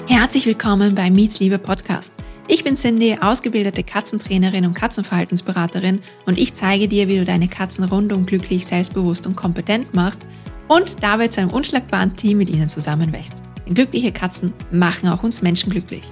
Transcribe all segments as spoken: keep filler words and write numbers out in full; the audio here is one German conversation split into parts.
Herzlich willkommen beim Mietsliebe Podcast. Ich bin Cindy, ausgebildete Katzentrainerin und Katzenverhaltensberaterin und ich zeige dir, wie du deine Katzen rundum glücklich, selbstbewusst und kompetent machst und dabei zu einem unschlagbaren Team mit ihnen zusammenwächst. Denn glückliche Katzen machen auch uns Menschen glücklich.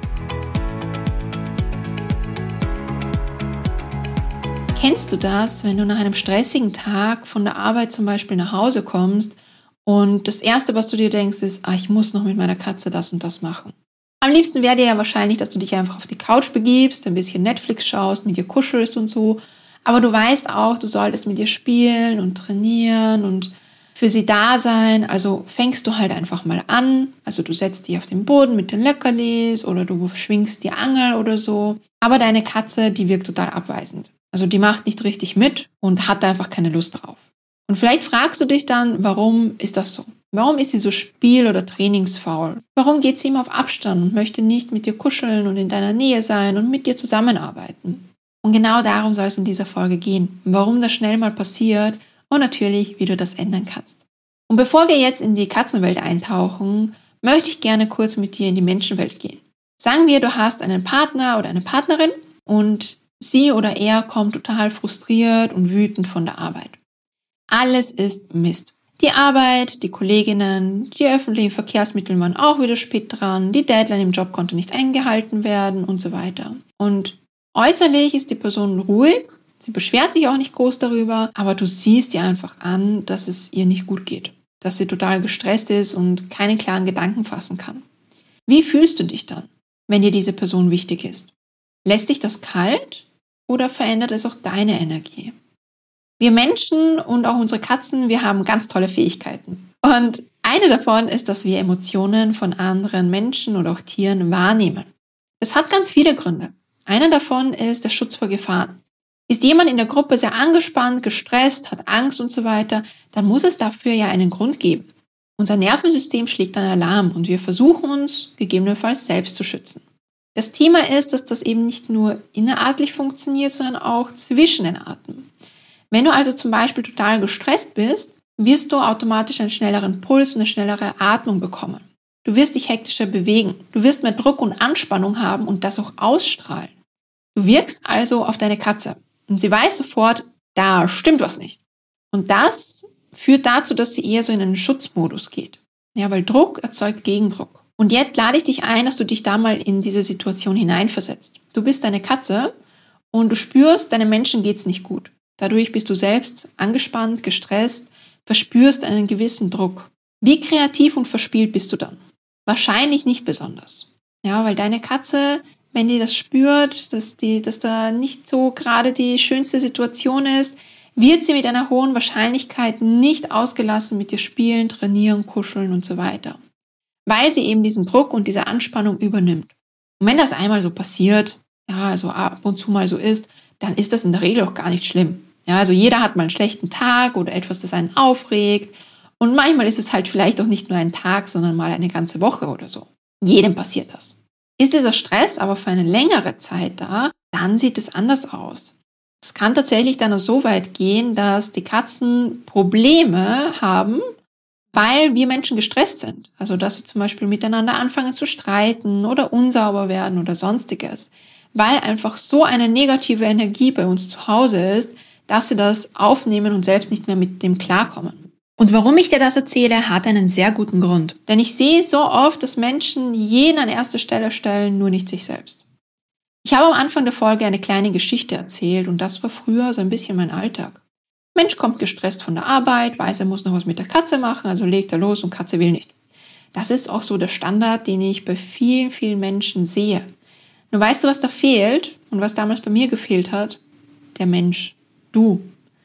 Kennst du das, wenn du nach einem stressigen Tag von der Arbeit zum Beispiel nach Hause kommst und das Erste, was du dir denkst, ist, ah, ich muss noch mit meiner Katze das und das machen. Am liebsten wäre dir ja wahrscheinlich, dass du dich einfach auf die Couch begibst, ein bisschen Netflix schaust, mit ihr kuschelst und so. Aber du weißt auch, du solltest mit ihr spielen und trainieren und für sie da sein. Also fängst du halt einfach mal an. Also du setzt dich auf den Boden mit den Leckerlis oder du schwingst die Angel oder so. Aber deine Katze, die wirkt total abweisend. Also die macht nicht richtig mit und hat einfach keine Lust drauf. Und vielleicht fragst du dich dann, warum ist das so? Warum ist sie so spiel- oder trainingsfaul? Warum geht sie immer auf Abstand und möchte nicht mit dir kuscheln und in deiner Nähe sein und mit dir zusammenarbeiten? Und genau darum soll es in dieser Folge gehen. Warum das schnell mal passiert und natürlich, wie du das ändern kannst. Und bevor wir jetzt in die Katzenwelt eintauchen, möchte ich gerne kurz mit dir in die Menschenwelt gehen. Sagen wir, du hast einen Partner oder eine Partnerin und sie oder er kommt total frustriert und wütend von der Arbeit. Alles ist Mist. Die Arbeit, die Kolleginnen, die öffentlichen Verkehrsmittel waren auch wieder spät dran, die Deadline im Job konnte nicht eingehalten werden und so weiter. Und äußerlich ist die Person ruhig, sie beschwert sich auch nicht groß darüber, aber du siehst ihr einfach an, dass es ihr nicht gut geht, dass sie total gestresst ist und keine klaren Gedanken fassen kann. Wie fühlst du dich dann, wenn dir diese Person wichtig ist? Lässt dich das kalt oder verändert es auch deine Energie? Wir Menschen und auch unsere Katzen, wir haben ganz tolle Fähigkeiten. Und eine davon ist, dass wir Emotionen von anderen Menschen oder auch Tieren wahrnehmen. Das hat ganz viele Gründe. Einer davon ist der Schutz vor Gefahren. Ist jemand in der Gruppe sehr angespannt, gestresst, hat Angst und so weiter, dann muss es dafür ja einen Grund geben. Unser Nervensystem schlägt dann Alarm und wir versuchen uns gegebenenfalls selbst zu schützen. Das Thema ist, dass das eben nicht nur innerartlich funktioniert, sondern auch zwischen den Arten. Wenn du also zum Beispiel total gestresst bist, wirst du automatisch einen schnelleren Puls und eine schnellere Atmung bekommen. Du wirst dich hektischer bewegen. Du wirst mehr Druck und Anspannung haben und das auch ausstrahlen. Du wirkst also auf deine Katze und sie weiß sofort, da stimmt was nicht. Und das führt dazu, dass sie eher so in einen Schutzmodus geht. Ja, weil Druck erzeugt Gegendruck. Und jetzt lade ich dich ein, dass du dich da mal in diese Situation hineinversetzt. Du bist deine Katze und du spürst, deinem Menschen geht's nicht gut. Dadurch bist du selbst angespannt, gestresst, verspürst einen gewissen Druck. Wie kreativ und verspielt bist du dann? Wahrscheinlich nicht besonders. Ja, weil deine Katze, wenn die das spürt, dass, die, dass da nicht so gerade die schönste Situation ist, wird sie mit einer hohen Wahrscheinlichkeit nicht ausgelassen mit dir spielen, trainieren, kuscheln und so weiter. Weil sie eben diesen Druck und diese Anspannung übernimmt. Und wenn das einmal so passiert, ja, also ab und zu mal so ist, dann ist das in der Regel auch gar nicht schlimm. Ja, also jeder hat mal einen schlechten Tag oder etwas, das einen aufregt. Und manchmal ist es halt vielleicht auch nicht nur ein Tag, sondern mal eine ganze Woche oder so. Jedem passiert das. Ist dieser Stress aber für eine längere Zeit da, dann sieht es anders aus. Es kann tatsächlich dann so weit gehen, dass die Katzen Probleme haben, weil wir Menschen gestresst sind. Also dass sie zum Beispiel miteinander anfangen zu streiten oder unsauber werden oder sonstiges. Weil einfach so eine negative Energie bei uns zu Hause ist, dass sie das aufnehmen und selbst nicht mehr mit dem klarkommen. Und warum ich dir das erzähle, hat einen sehr guten Grund. Denn ich sehe so oft, dass Menschen jeden an erste Stelle stellen, nur nicht sich selbst. Ich habe am Anfang der Folge eine kleine Geschichte erzählt und das war früher so ein bisschen mein Alltag. Mensch kommt gestresst von der Arbeit, weiß, er muss noch was mit der Katze machen, also legt er los und Katze will nicht. Das ist auch so der Standard, den ich bei vielen, vielen Menschen sehe. Nur weißt du, was da fehlt und was damals bei mir gefehlt hat? Der Mensch. Du.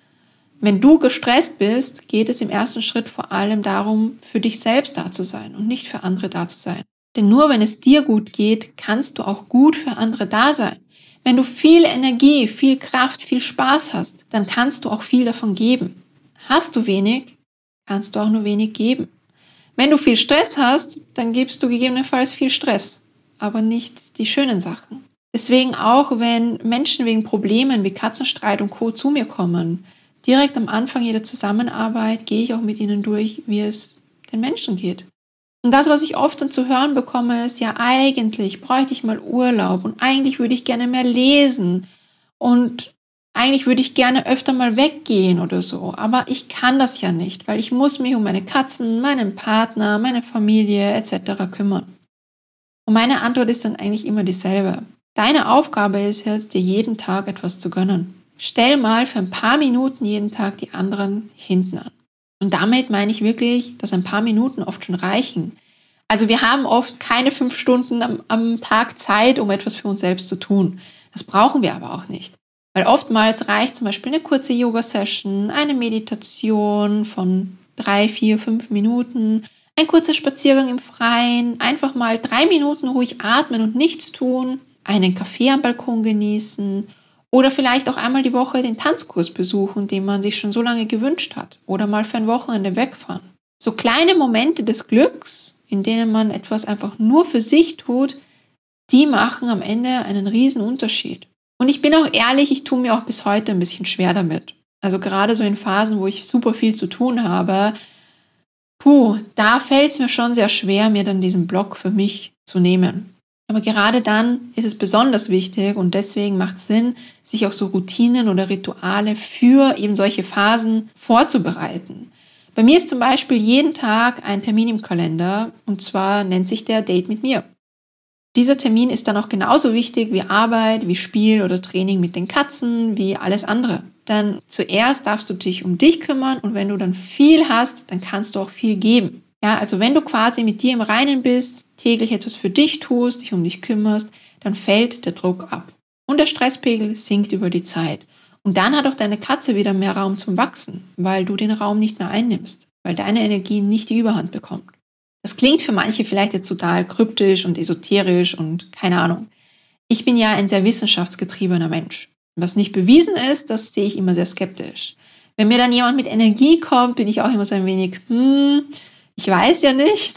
Wenn du gestresst bist, geht es im ersten Schritt vor allem darum, für dich selbst da zu sein und nicht für andere da zu sein. Denn nur wenn es dir gut geht, kannst du auch gut für andere da sein. Wenn du viel Energie, viel Kraft, viel Spaß hast, dann kannst du auch viel davon geben. Hast du wenig, kannst du auch nur wenig geben. Wenn du viel Stress hast, dann gibst du gegebenenfalls viel Stress, aber nicht die schönen Sachen. Deswegen auch, wenn Menschen wegen Problemen wie Katzenstreit und Co. zu mir kommen, direkt am Anfang jeder Zusammenarbeit gehe ich auch mit ihnen durch, wie es den Menschen geht. Und das, was ich oft dann zu hören bekomme, ist, ja, eigentlich bräuchte ich mal Urlaub und eigentlich würde ich gerne mehr lesen und eigentlich würde ich gerne öfter mal weggehen oder so, aber ich kann das ja nicht, weil ich muss mich um meine Katzen, meinen Partner, meine Familie et cetera kümmern. Und meine Antwort ist dann eigentlich immer dieselbe. Deine Aufgabe ist jetzt, dir jeden Tag etwas zu gönnen. Stell mal für ein paar Minuten jeden Tag die anderen hinten an. Und damit meine ich wirklich, dass ein paar Minuten oft schon reichen. Also wir haben oft keine fünf Stunden am, am Tag Zeit, um etwas für uns selbst zu tun. Das brauchen wir aber auch nicht. Weil oftmals reicht zum Beispiel eine kurze Yoga-Session, eine Meditation von drei, vier, fünf Minuten, ein kurzer Spaziergang im Freien, einfach mal drei Minuten ruhig atmen und nichts tun, einen Kaffee am Balkon genießen oder vielleicht auch einmal die Woche den Tanzkurs besuchen, den man sich schon so lange gewünscht hat oder mal für ein Wochenende wegfahren. So kleine Momente des Glücks, in denen man etwas einfach nur für sich tut, die machen am Ende einen riesen Unterschied. Und ich bin auch ehrlich, ich tue mir auch bis heute ein bisschen schwer damit. Also gerade so in Phasen, wo ich super viel zu tun habe, puh, da fällt es mir schon sehr schwer, mir dann diesen Block für mich zu nehmen. Aber gerade dann ist es besonders wichtig und deswegen macht es Sinn, sich auch so Routinen oder Rituale für eben solche Phasen vorzubereiten. Bei mir ist zum Beispiel jeden Tag ein Termin im Kalender und zwar nennt sich der Date mit mir. Dieser Termin ist dann auch genauso wichtig wie Arbeit, wie Spiel oder Training mit den Katzen, wie alles andere. Denn zuerst darfst du dich um dich kümmern und wenn du dann viel hast, dann kannst du auch viel geben. Ja, also wenn du quasi mit dir im Reinen bist, täglich etwas für dich tust, dich um dich kümmerst, dann fällt der Druck ab. Und der Stresspegel sinkt über die Zeit. Und dann hat auch deine Katze wieder mehr Raum zum Wachsen, weil du den Raum nicht mehr einnimmst, weil deine Energie nicht die Überhand bekommt. Das klingt für manche vielleicht jetzt total kryptisch und esoterisch und keine Ahnung. Ich bin ja ein sehr wissenschaftsgetriebener Mensch. Was nicht bewiesen ist, das sehe ich immer sehr skeptisch. Wenn mir dann jemand mit Energie kommt, bin ich auch immer so ein wenig, hm, ich weiß ja nicht.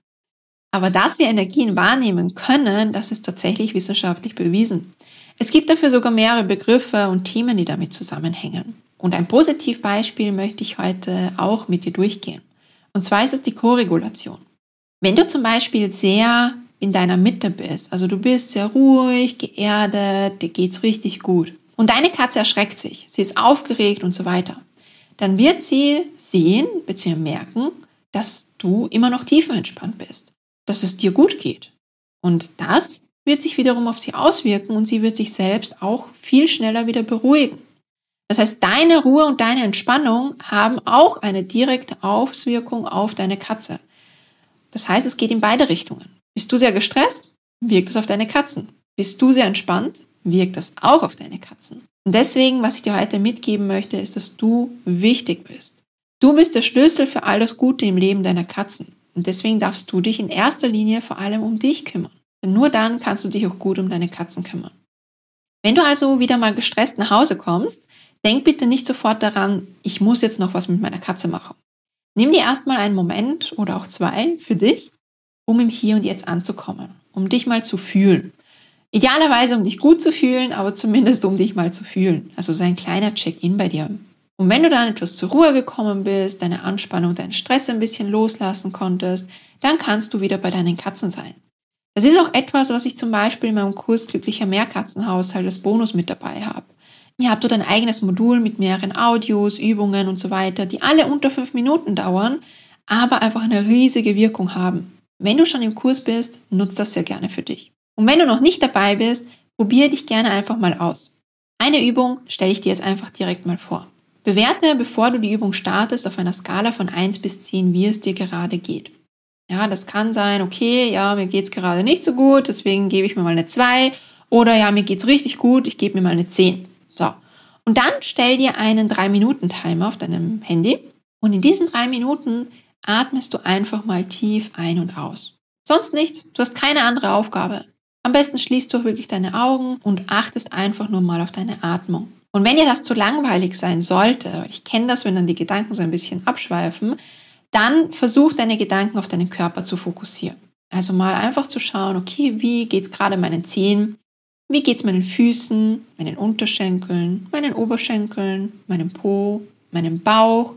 Aber dass wir Energien wahrnehmen können, das ist tatsächlich wissenschaftlich bewiesen. Es gibt dafür sogar mehrere Begriffe und Themen, die damit zusammenhängen. Und ein Positivbeispiel möchte ich heute auch mit dir durchgehen. Und zwar ist es die Koregulation. Wenn du zum Beispiel sehr in deiner Mitte bist, also du bist sehr ruhig, geerdet, dir geht's richtig gut und deine Katze erschreckt sich, sie ist aufgeregt und so weiter, dann wird sie sehen bzw. merken, dass du immer noch tiefenentspannt bist, dass es dir gut geht. Und das wird sich wiederum auf sie auswirken und sie wird sich selbst auch viel schneller wieder beruhigen. Das heißt, deine Ruhe und deine Entspannung haben auch eine direkte Auswirkung auf deine Katze. Das heißt, es geht in beide Richtungen. Bist du sehr gestresst, wirkt es auf deine Katzen. Bist du sehr entspannt, wirkt das auch auf deine Katzen. Und deswegen, was ich dir heute mitgeben möchte, ist, dass du wichtig bist. Du bist der Schlüssel für all das Gute im Leben deiner Katzen. Und deswegen darfst du dich in erster Linie vor allem um dich kümmern. Denn nur dann kannst du dich auch gut um deine Katzen kümmern. Wenn du also wieder mal gestresst nach Hause kommst, denk bitte nicht sofort daran, ich muss jetzt noch was mit meiner Katze machen. Nimm dir erstmal einen Moment oder auch zwei für dich, um im Hier und Jetzt anzukommen, um dich mal zu fühlen. Idealerweise, um dich gut zu fühlen, aber zumindest um dich mal zu fühlen. Also so ein kleiner Check-in bei dir. Und wenn du dann etwas zur Ruhe gekommen bist, deine Anspannung, deinen Stress ein bisschen loslassen konntest, dann kannst du wieder bei deinen Katzen sein. Das ist auch etwas, was ich zum Beispiel in meinem Kurs Glücklicher Mehrkatzenhaushalt als Bonus mit dabei habe. Ihr habt dort ein eigenes Modul mit mehreren Audios, Übungen und so weiter, die alle unter fünf Minuten dauern, aber einfach eine riesige Wirkung haben. Wenn du schon im Kurs bist, nutz das sehr gerne für dich. Und wenn du noch nicht dabei bist, probier dich gerne einfach mal aus. Eine Übung stelle ich dir jetzt einfach direkt mal vor. Bewerte, bevor du die Übung startest, auf einer Skala von eins bis zehn, wie es dir gerade geht. Ja, das kann sein, okay, ja, mir geht es gerade nicht so gut, deswegen gebe ich mir mal eine zwei. Oder ja, mir geht es richtig gut, ich gebe mir mal eine zehn. So. Und dann stell dir einen drei Minuten Timer auf deinem Handy und in diesen drei Minuten atmest du einfach mal tief ein und aus. Sonst nichts, du hast keine andere Aufgabe. Am besten schließt du wirklich deine Augen und achtest einfach nur mal auf deine Atmung. Und wenn dir das zu langweilig sein sollte, weil ich kenne das, wenn dann die Gedanken so ein bisschen abschweifen, dann versuch deine Gedanken auf deinen Körper zu fokussieren. Also mal einfach zu schauen, okay, wie geht es gerade meinen Zehen? Wie geht es meinen Füßen, meinen Unterschenkeln, meinen Oberschenkeln, meinem Po, meinem Bauch,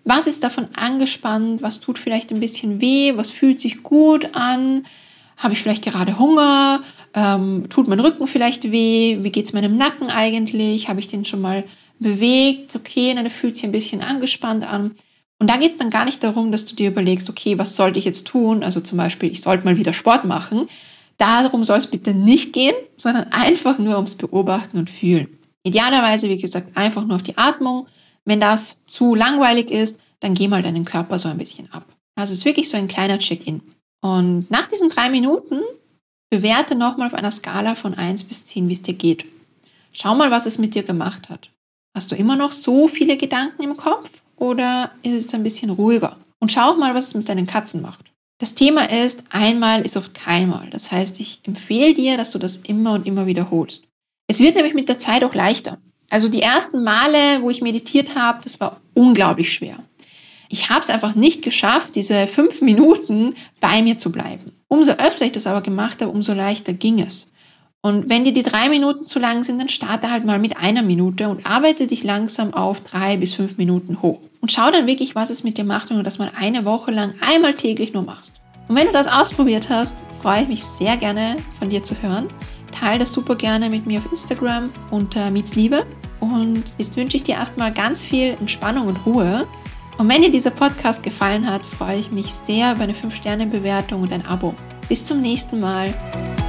Was ist davon angespannt? Was tut vielleicht ein bisschen weh? Was fühlt sich gut an? Habe ich vielleicht gerade Hunger? Ähm, tut mein Rücken vielleicht weh? Wie geht es meinem Nacken eigentlich? Habe ich den schon mal bewegt? Okay, dann fühlt sich ein bisschen angespannt an. Und da geht es dann gar nicht darum, dass du dir überlegst, okay, was sollte ich jetzt tun? Also zum Beispiel, ich sollte mal wieder Sport machen. Darum soll es bitte nicht gehen, sondern einfach nur ums Beobachten und Fühlen. Idealerweise, wie gesagt, einfach nur auf die Atmung. Wenn das zu langweilig ist, dann geh mal deinen Körper so ein bisschen ab. Also es ist wirklich so ein kleiner Check-in. Und nach diesen drei Minuten bewerte nochmal auf einer Skala von eins bis zehn, wie es dir geht. Schau mal, was es mit dir gemacht hat. Hast du immer noch so viele Gedanken im Kopf oder ist es ein bisschen ruhiger? Und schau auch mal, was es mit deinen Katzen macht. Das Thema ist, einmal ist oft keinmal. Das heißt, ich empfehle dir, dass du das immer und immer wiederholst. Es wird nämlich mit der Zeit auch leichter. Also die ersten Male, wo ich meditiert habe, das war unglaublich schwer. Ich habe es einfach nicht geschafft, diese fünf Minuten bei mir zu bleiben. Umso öfter ich das aber gemacht habe, umso leichter ging es. Und wenn dir die drei Minuten zu lang sind, dann starte halt mal mit einer Minute und arbeite dich langsam auf drei bis fünf Minuten hoch. Und schau dann wirklich, was es mit dir macht, wenn du das mal eine Woche lang einmal täglich nur machst. Und wenn du das ausprobiert hast, freue ich mich sehr gerne von dir zu hören. Teile das super gerne mit mir auf Instagram unter Mietsliebe. Und jetzt wünsche ich dir erstmal ganz viel Entspannung und Ruhe. Und wenn dir dieser Podcast gefallen hat, freue ich mich sehr über eine fünf Sterne Bewertung und ein Abo. Bis zum nächsten Mal.